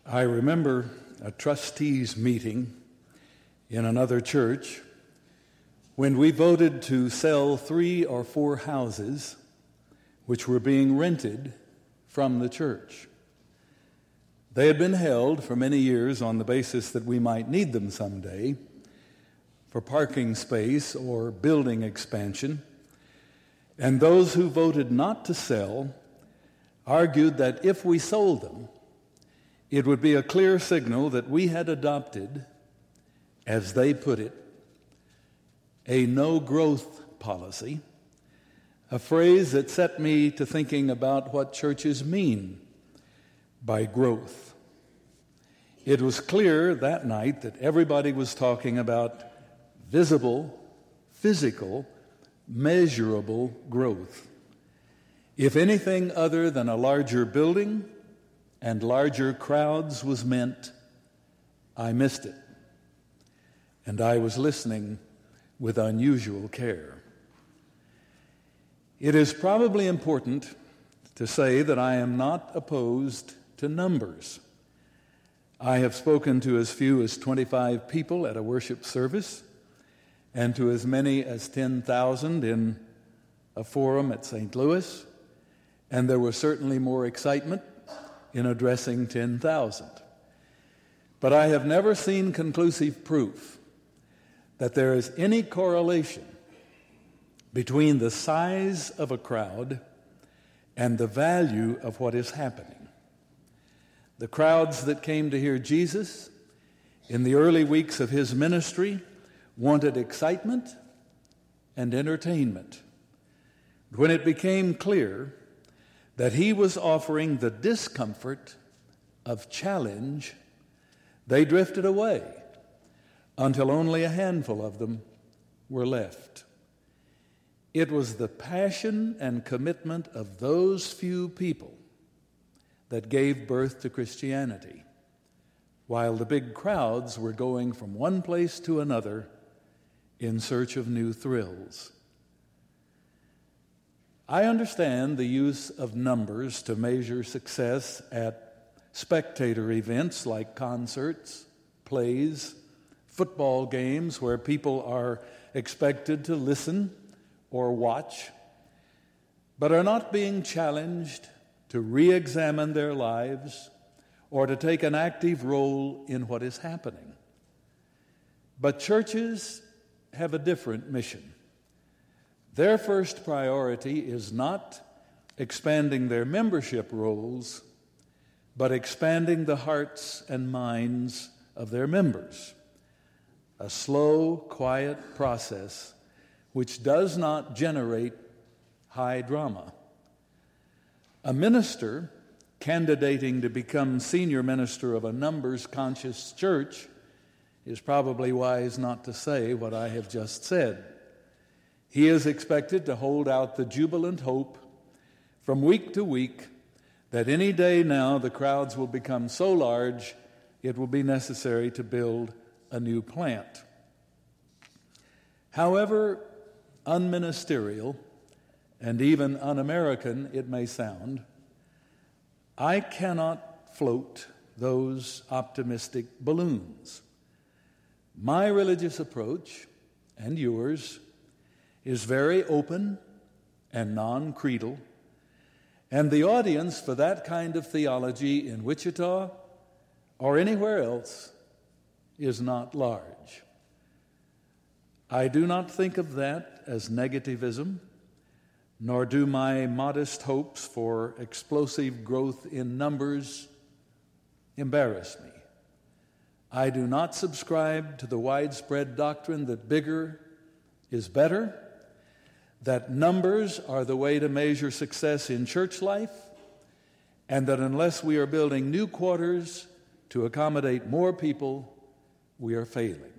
I remember a trustees meeting in another church when we voted to sell 3 or 4 houses which were being rented from the church. They had been held for many years on the basis that we might need them someday for parking space or building expansion, and those who voted not to sell argued that if we sold them, it would be a clear signal that we had adopted, as they put it, a no-growth policy, a phrase that set me to thinking about what churches mean by growth. It was clear that night that everybody was talking about visible, physical, measurable growth. If anything other than a larger building and larger crowds was meant, I missed it. And I was listening with unusual care. It is probably important to say that I am not opposed to numbers. I have spoken to as few as 25 people at a worship service and to as many as 10,000 in a forum at St. Louis, and there was certainly more excitement in addressing 10,000. But I have never seen conclusive proof that there is any correlation between the size of a crowd and the value of what is happening. The crowds that came to hear Jesus in the early weeks of his ministry wanted excitement and entertainment. When it became clear that he was offering the discomfort of challenge, they drifted away until only a handful of them were left. It was the passion and commitment of those few people that gave birth to Christianity, while the big crowds were going from one place to another in search of new thrills. I understand the use of numbers to measure success at spectator events like concerts, plays, football games where people are expected to listen or watch, but are not being challenged to re-examine their lives or to take an active role in what is happening. But churches have a different mission. Their first priority is not expanding their membership rolls, but expanding the hearts and minds of their members. A slow, quiet process which does not generate high drama. A minister candidating to become senior minister of a numbers-conscious church is probably wise not to say what I have just said. He is expected to hold out the jubilant hope from week to week that any day now the crowds will become so large it will be necessary to build a new plant. However unministerial and even un-American it may sound, I cannot float those optimistic balloons. My religious approach, and yours, is very open and non-creedal, and the audience for that kind of theology in Wichita or anywhere else is not large. I do not think of that as negativism, nor do my modest hopes for explosive growth in numbers embarrass me. I do not subscribe to the widespread doctrine that bigger is better, that numbers are the way to measure success in church life, and that unless we are building new quarters to accommodate more people, we are failing.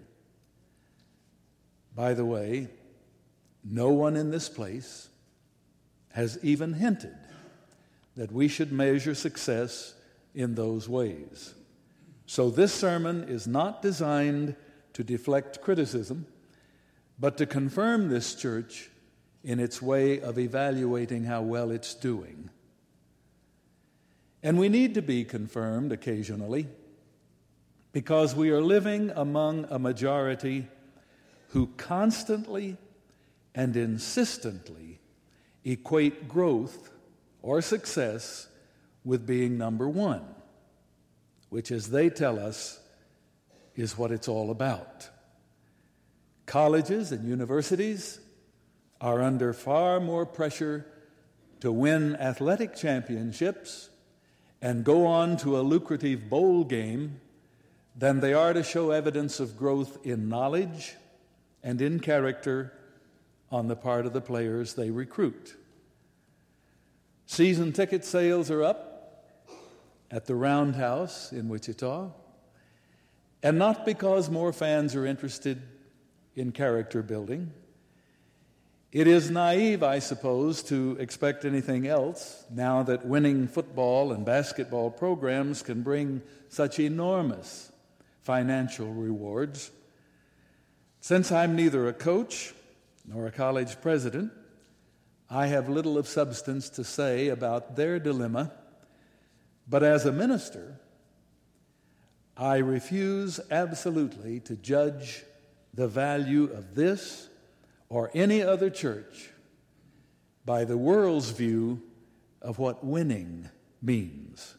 By the way, no one in this place has even hinted that we should measure success in those ways. So this sermon is not designed to deflect criticism, but to confirm this church in its way of evaluating how well it's doing. And we need to be confirmed occasionally because we are living among a majority who constantly and insistently equate growth or success with being number one, which, as they tell us, is what it's all about. Colleges and universities are under far more pressure to win athletic championships and go on to a lucrative bowl game than they are to show evidence of growth in knowledge and in character on the part of the players they recruit. Season ticket sales are up at the Roundhouse in Wichita, and not because more fans are interested in character building. It is naive, I suppose, to expect anything else now that winning football and basketball programs can bring such enormous financial rewards. Since I'm neither a coach nor a college president, I have little of substance to say about their dilemma, but as a minister, I refuse absolutely to judge the value of this or any other church by the world's view of what winning means.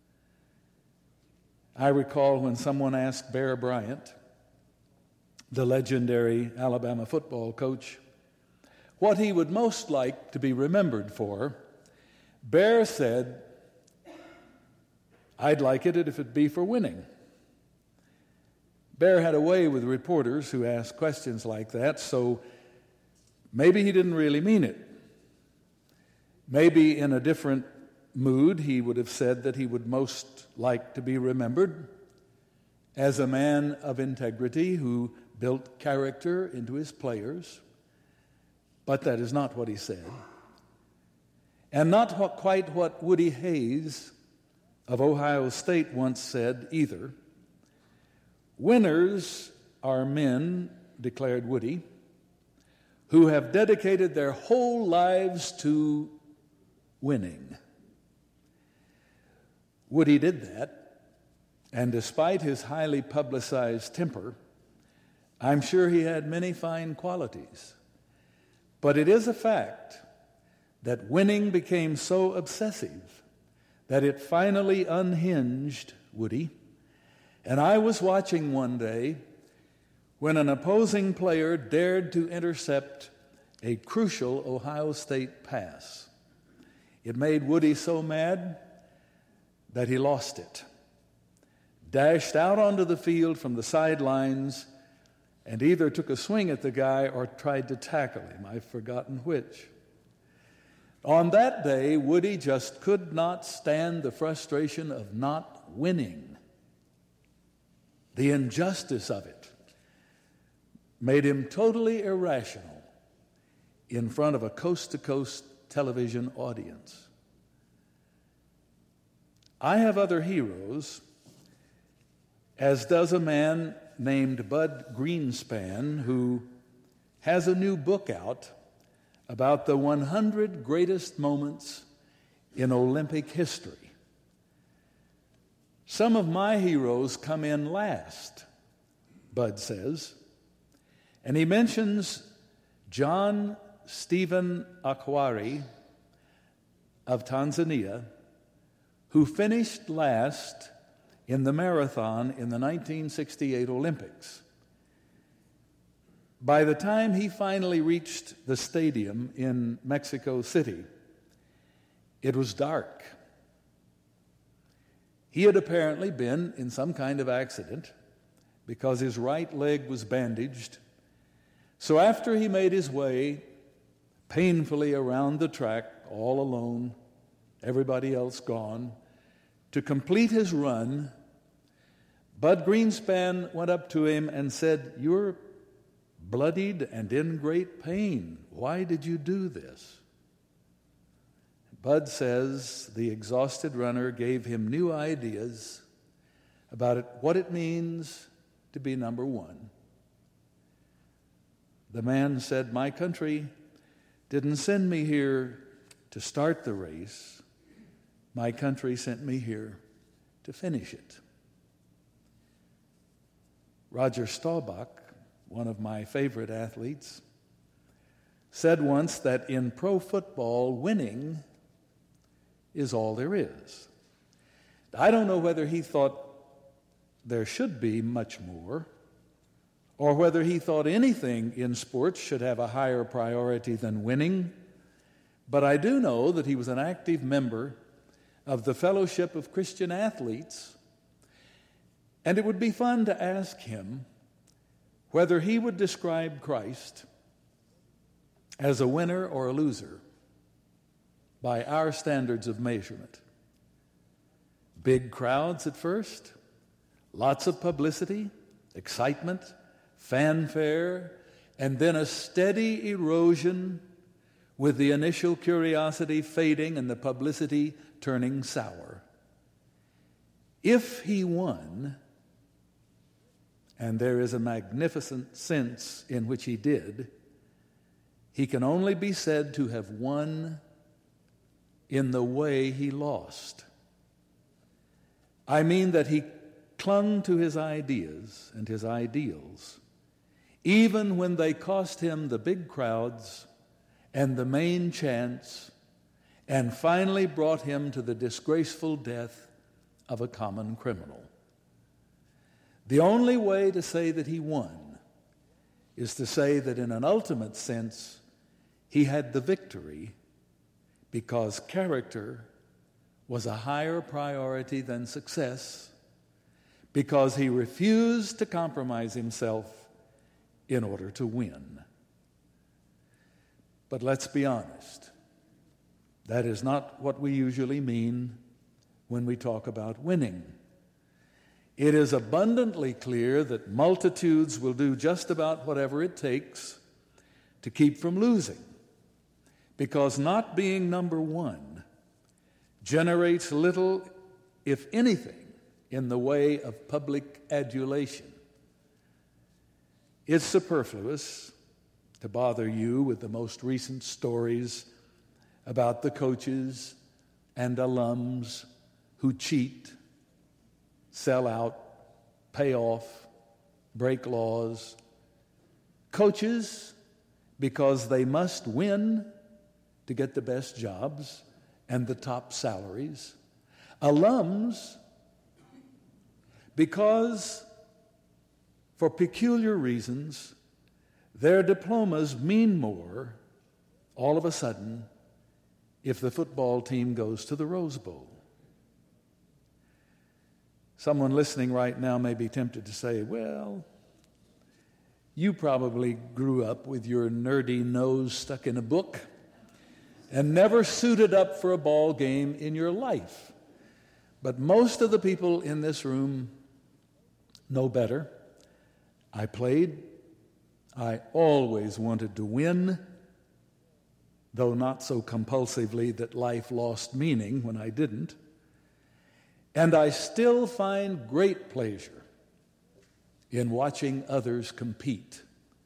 I recall when someone asked Bear Bryant, the legendary Alabama football coach, what he would most like to be remembered for. Bear said, "I'd like it if it'd be for winning." Bear had a way with reporters who asked questions like that, so maybe he didn't really mean it. Maybe in a different mood he would have said that he would most like to be remembered as a man of integrity who built character into his players, but that is not what he said. And not quite what Woody Hayes of Ohio State once said either. Winners are men, declared Woody, who have dedicated their whole lives to winning. Woody did that, and despite his highly publicized temper, I'm sure he had many fine qualities. But it is a fact that winning became so obsessive that it finally unhinged Woody. And I was watching one day when an opposing player dared to intercept a crucial Ohio State pass. It made Woody so mad that he lost it, dashed out onto the field from the sidelines, and either took a swing at the guy or tried to tackle him. I've forgotten which. On that day, Woody just could not stand the frustration of not winning. The injustice of it made him totally irrational in front of a coast-to-coast television audience. I have other heroes, as does a man named Bud Greenspan, who has a new book out about the 100 greatest moments in Olympic history. Some of my heroes come in last, Bud says, and he mentions John Stephen Akhwari of Tanzania, who finished last in the marathon in the 1968 Olympics. By the time he finally reached the stadium in Mexico City, it was dark. He had apparently been in some kind of accident because his right leg was bandaged. So after he made his way painfully around the track, all alone, everybody else gone, to complete his run, Bud Greenspan went up to him and said, "You're bloodied and in great pain. Why did you do this?" Bud says the exhausted runner gave him new ideas about what it means to be number one. The man said, "My country didn't send me here to start the race, My country sent me here to finish it. Roger Staubach, one of my favorite athletes, said once that in pro football, winning is all there is. I don't know whether he thought there should be much more, or whether he thought anything in sports should have a higher priority than winning, but I do know that he was an active member of the Fellowship of Christian Athletes, and it would be fun to ask him whether he would describe Christ as a winner or a loser by our standards of measurement. Big crowds at first, lots of publicity, excitement, fanfare, and then a steady erosion with the initial curiosity fading and the publicity turning sour. If he won, and there is a magnificent sense in which he did, he can only be said to have won in the way he lost. I mean that he clung to his ideas and his ideals, even when they cost him the big crowds and the main chance, and finally brought him to the disgraceful death of a common criminal. The only way to say that he won is to say that in an ultimate sense, he had the victory because character was a higher priority than success, because he refused to compromise himself in order to win. But let's be honest, that is not what we usually mean when we talk about winning. It is abundantly clear that multitudes will do just about whatever it takes to keep from losing, because not being number one generates little, if anything, in the way of public adulation. It's superfluous to bother you with the most recent stories about the coaches and alums who cheat, sell out, pay off, break laws. Coaches, because they must win to get the best jobs and the top salaries. Alums, because for peculiar reasons, their diplomas mean more all of a sudden if the football team goes to the Rose Bowl. Someone listening right now may be tempted to say, well, you probably grew up with your nerdy nose stuck in a book and never suited up for a ball game in your life. But most of the people in this room know better. I played. I always wanted to win, though not so compulsively that life lost meaning when I didn't. And I still find great pleasure in watching others compete.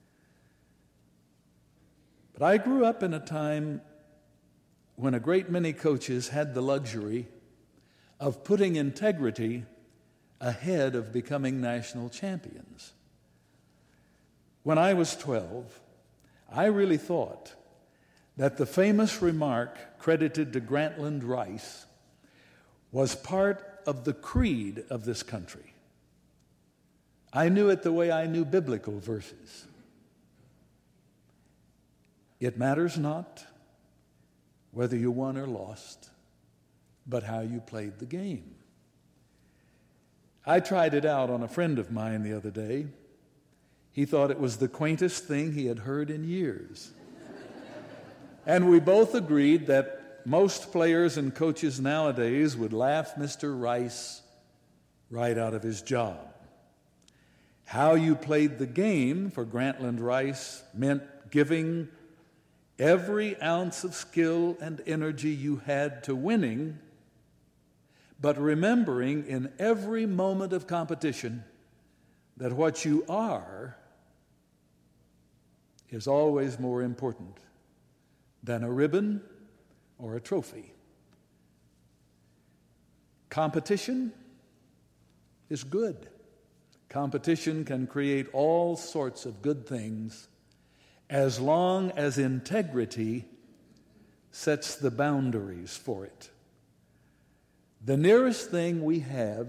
But I grew up in a time when a great many coaches had the luxury of putting integrity ahead of becoming national champions. When I was 12, I really thought that the famous remark credited to Grantland Rice was part of the creed of this country. I knew it the way I knew biblical verses. It matters not whether you won or lost, but how you played the game. I tried it out on a friend of mine the other day. He thought it was the quaintest thing he had heard in years. And we both agreed that most players and coaches nowadays would laugh Mr. Rice right out of his job. How you played the game for Grantland Rice meant giving every ounce of skill and energy you had to winning, but remembering in every moment of competition that what you are is always more important than a ribbon or a trophy. Competition is good. Competition can create all sorts of good things as long as integrity sets the boundaries for it. The nearest thing we have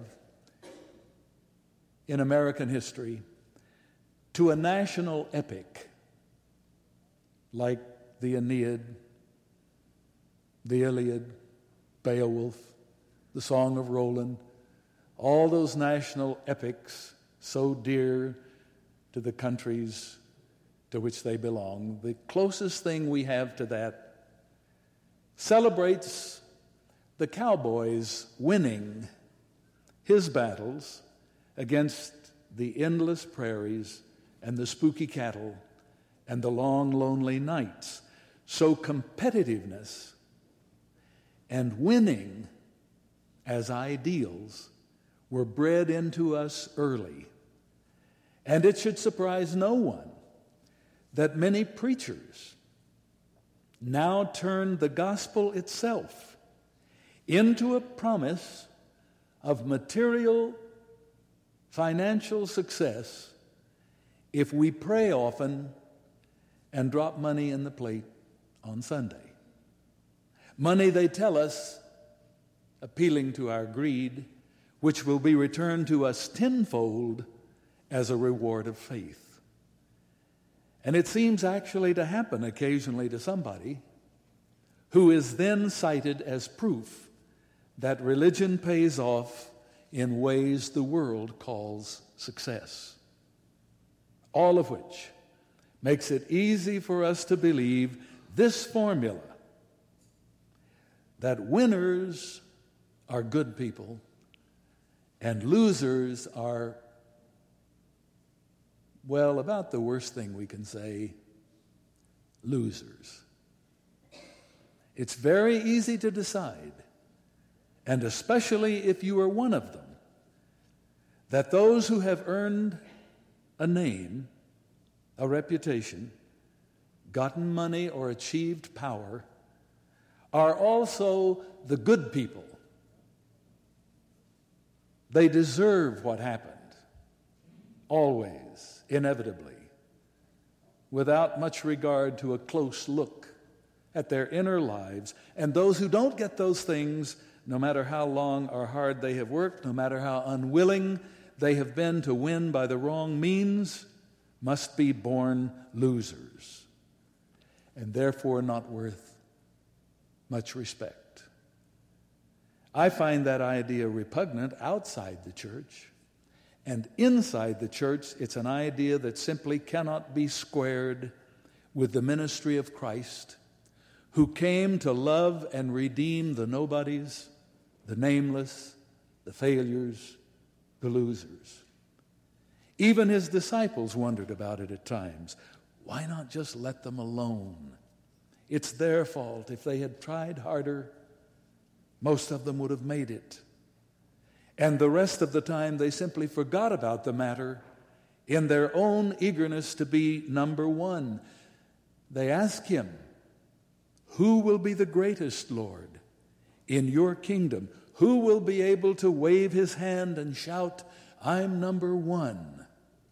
in American history to a national epic like the Aeneid, the Iliad, Beowulf, the Song of Roland, all those national epics so dear to the countries to which they belong. The closest thing we have to that celebrates the cowboys winning his battles against the endless prairies and the spooky cattle and the long, lonely nights. So competitiveness and winning as ideals were bred into us early. And it should surprise no one that many preachers now turn the gospel itself into a promise of material, financial success if we pray often and drop money in the plate on Sunday. Money, they tell us, appealing to our greed, which will be returned to us tenfold as a reward of faith. And it seems actually to happen occasionally to somebody who is then cited as proof that religion pays off in ways the world calls success. All of which makes it easy for us to believe this formula that winners are good people and losers are, well, about the worst thing we can say, losers. It's very easy to decide, and especially if you are one of them, that those who have earned a name, a reputation, gotten money, or achieved power are also the good people. They deserve what happened, always, inevitably, without much regard to a close look at their inner lives. And those who don't get those things, no matter how long or hard they have worked, no matter how unwilling they have been to win by the wrong means, must be born losers, and therefore not worth much respect. I find that idea repugnant outside the church, and inside the church, it's an idea that simply cannot be squared with the ministry of Christ, who came to love and redeem the nobodies, the nameless, the failures, the losers. Even his disciples wondered about it at times. Why not just let them alone? It's their fault. If they had tried harder, most of them would have made it. And the rest of the time, they simply forgot about the matter in their own eagerness to be number one. They ask him, "Who will be the greatest, Lord, in your kingdom? Who will be able to wave his hand and shout, 'I'm number one'?"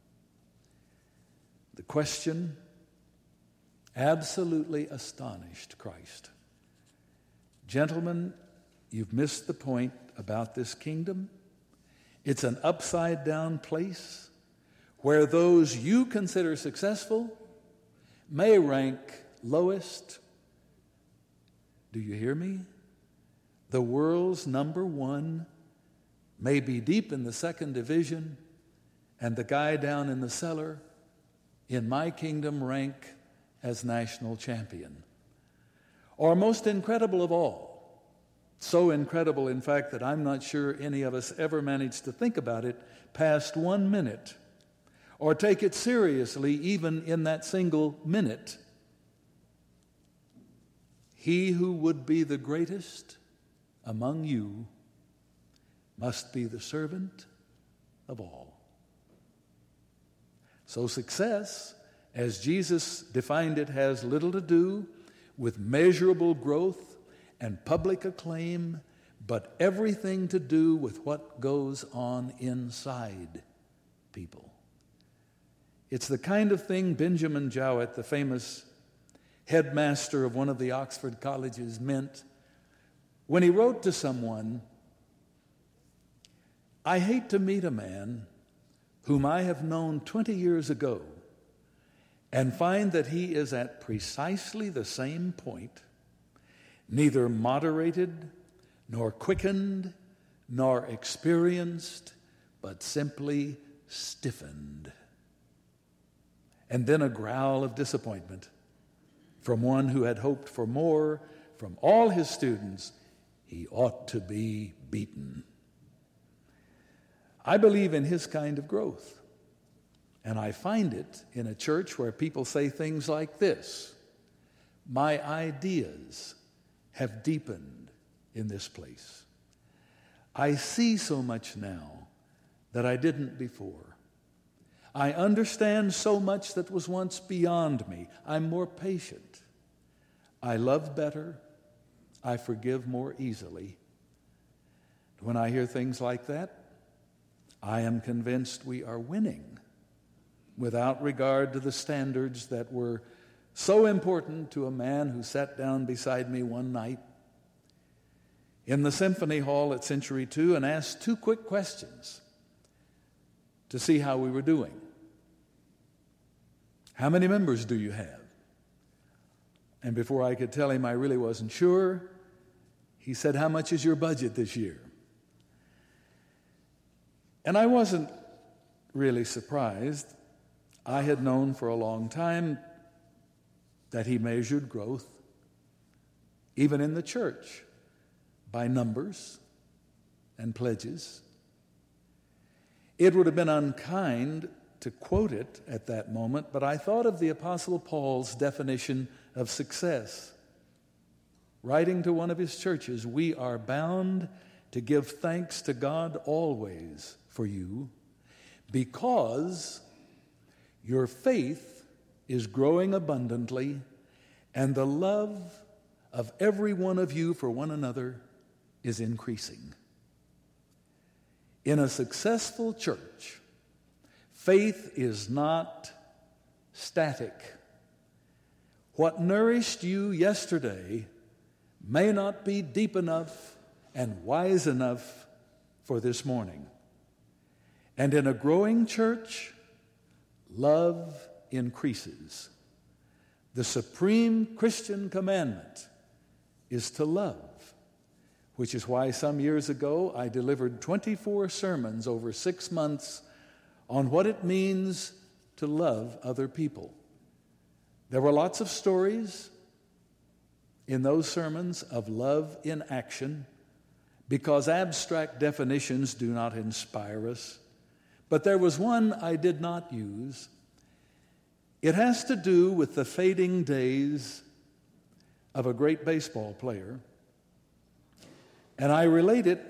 The question absolutely astonished Christ. Gentlemen, you've missed the point about this kingdom. It's an upside-down place where those you consider successful may rank lowest. Do you hear me? The world's number one may be deep in the second division, and the guy down in the cellar in my kingdom rank as national champion. Or most incredible of all, so incredible, in fact, that I'm not sure any of us ever managed to think about it past 1 minute, or take it seriously even in that single minute. He who would be the greatest among you must be the servant of all. So success, as Jesus defined it, has little to do with measurable growth and public acclaim, but everything to do with what goes on inside people. It's the kind of thing Benjamin Jowett, the famous headmaster of one of the Oxford colleges, meant when he wrote to someone, "I hate to meet a man whom I have known 20 years ago and find that he is at precisely the same point, neither moderated, nor quickened, nor experienced, but simply stiffened." And then a growl of disappointment from one who had hoped for more from all his students. He ought to be beaten. I believe in his kind of growth, and I find it in a church where people say things like this: "My ideas have deepened in this place. I see so much now that I didn't before. I understand so much that was once beyond me. I'm more patient. I love better. I forgive more easily." When I hear things like that, I am convinced we are winning, without regard to the standards that were so important to a man who sat down beside me one night in the Symphony Hall at Century 2 and asked 2 quick questions to see how we were doing. "How many members do you have?" And before I could tell him I really wasn't sure, he said, "How much is your budget this year?" And I wasn't really surprised. I had known for a long time that he measured growth, even in the church, by numbers and pledges. It would have been unkind to quote it at that moment, but I thought of the Apostle Paul's definition of success. Writing to one of his churches, "We are bound to give thanks to God always for you, because your faith is growing abundantly, and the love of every one of you for one another is increasing." In a successful church, faith is not static. What nourished you yesterday may not be deep enough and wise enough for this morning. And in a growing church, love increases. The supreme Christian commandment is to love, which is why some years ago I delivered 24 sermons over 6 months on what it means to love other people. There were lots of stories in those sermons of love in action, because abstract definitions do not inspire us. But there was one I did not use. It has to do with the fading days of a great baseball player. And I relate it,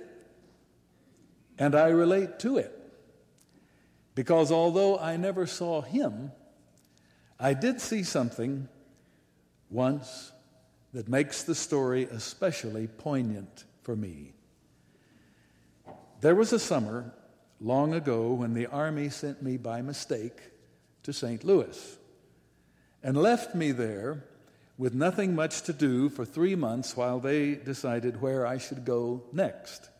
and I relate to it, because although I never saw him, I did see something once that makes the story especially poignant for me. There was a summer long ago when the Army sent me by mistake to St. Louis and left me there with nothing much to do for 3 months while they decided where I should go next.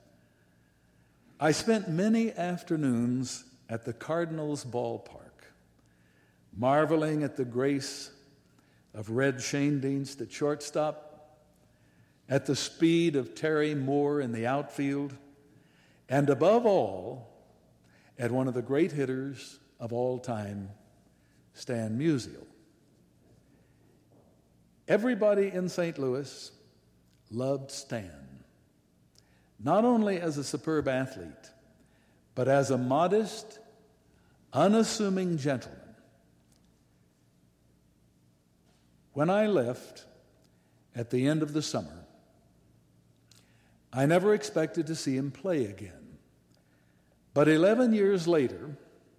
I spent many afternoons at the Cardinals ballpark, marveling at the grace of Red Schoendienst at shortstop, at the speed of Terry Moore in the outfield, and above all, at one of the great hitters of all time, Stan Musial. Everybody in St. Louis loved Stan, not only as a superb athlete, but as a modest, unassuming gentleman. When I left at the end of the summer, I never expected to see him play again. But 11 years later,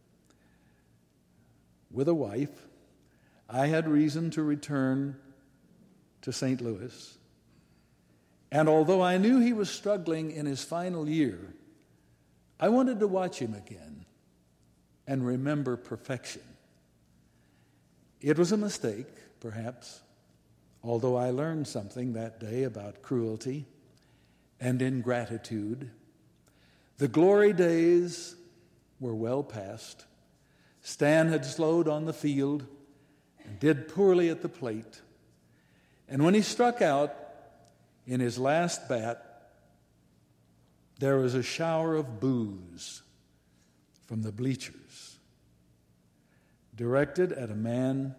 with a wife, I had reason to return to St. Louis. And although I knew he was struggling in his final year, I wanted to watch him again and remember perfection. It was a mistake, perhaps, although I learned something that day about cruelty and ingratitude. The glory days were well past. Stan had slowed on the field and did poorly at the plate. And when he struck out in his last bat, there was a shower of boos from the bleachers, directed at a man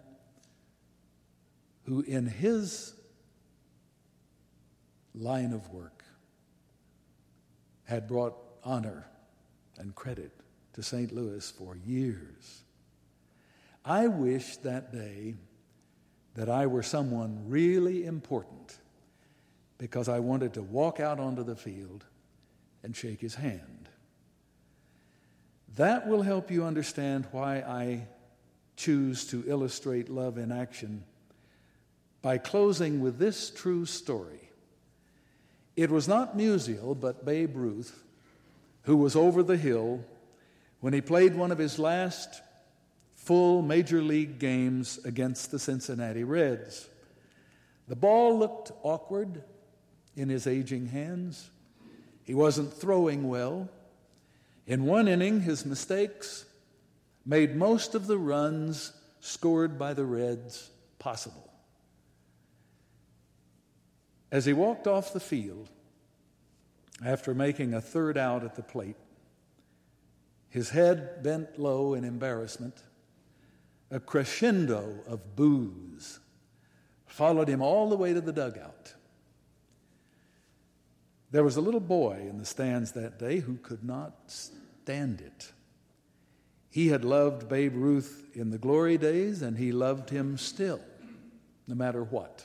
who in his line of work had brought honor and credit to St. Louis for years. I wish that day that I were someone really important, because I wanted to walk out onto the field and shake his hand. That will help you understand why I choose to illustrate love in action by closing with this true story. It was not Musial, but Babe Ruth, who was over the hill when he played one of his last full major league games against the Cincinnati Reds. The ball looked awkward in his aging hands. He wasn't throwing well. In one inning, his mistakes made most of the runs scored by the Reds possible. As he walked off the field, after making a third out at the plate, his head bent low in embarrassment, a crescendo of boos followed him all the way to the dugout. There was a little boy in the stands that day who could not stand it. He had loved Babe Ruth in the glory days, and he loved him still, no matter what.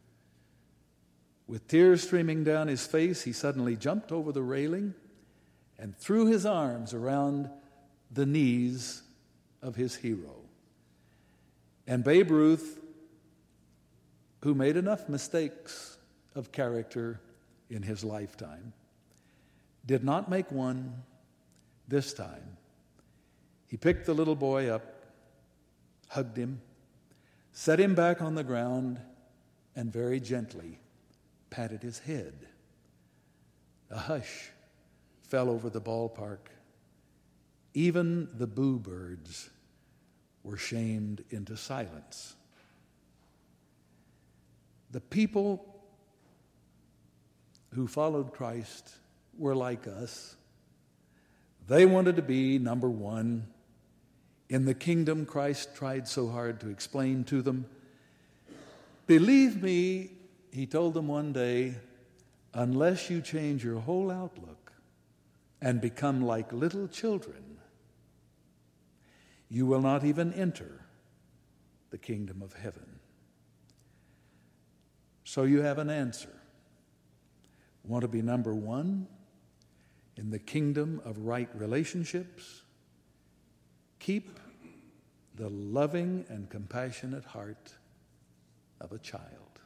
With tears streaming down his face, he suddenly jumped over the railing and threw his arms around the knees of his hero. And Babe Ruth, who made enough mistakes of character in his lifetime, did not make one this time. He picked the little boy up, hugged him, set him back on the ground, and very gently patted his head. A hush fell over the ballpark. Even the boo birds were shamed into silence. The people who followed Christ were like us. They wanted to be number one in the kingdom Christ tried so hard to explain to them. Believe me, he told them one day, unless you change your whole outlook and become like little children, you will not even enter the kingdom of heaven. So you have an answer. Want to be number one in the kingdom of right relationships? Keep the loving and compassionate heart of a child.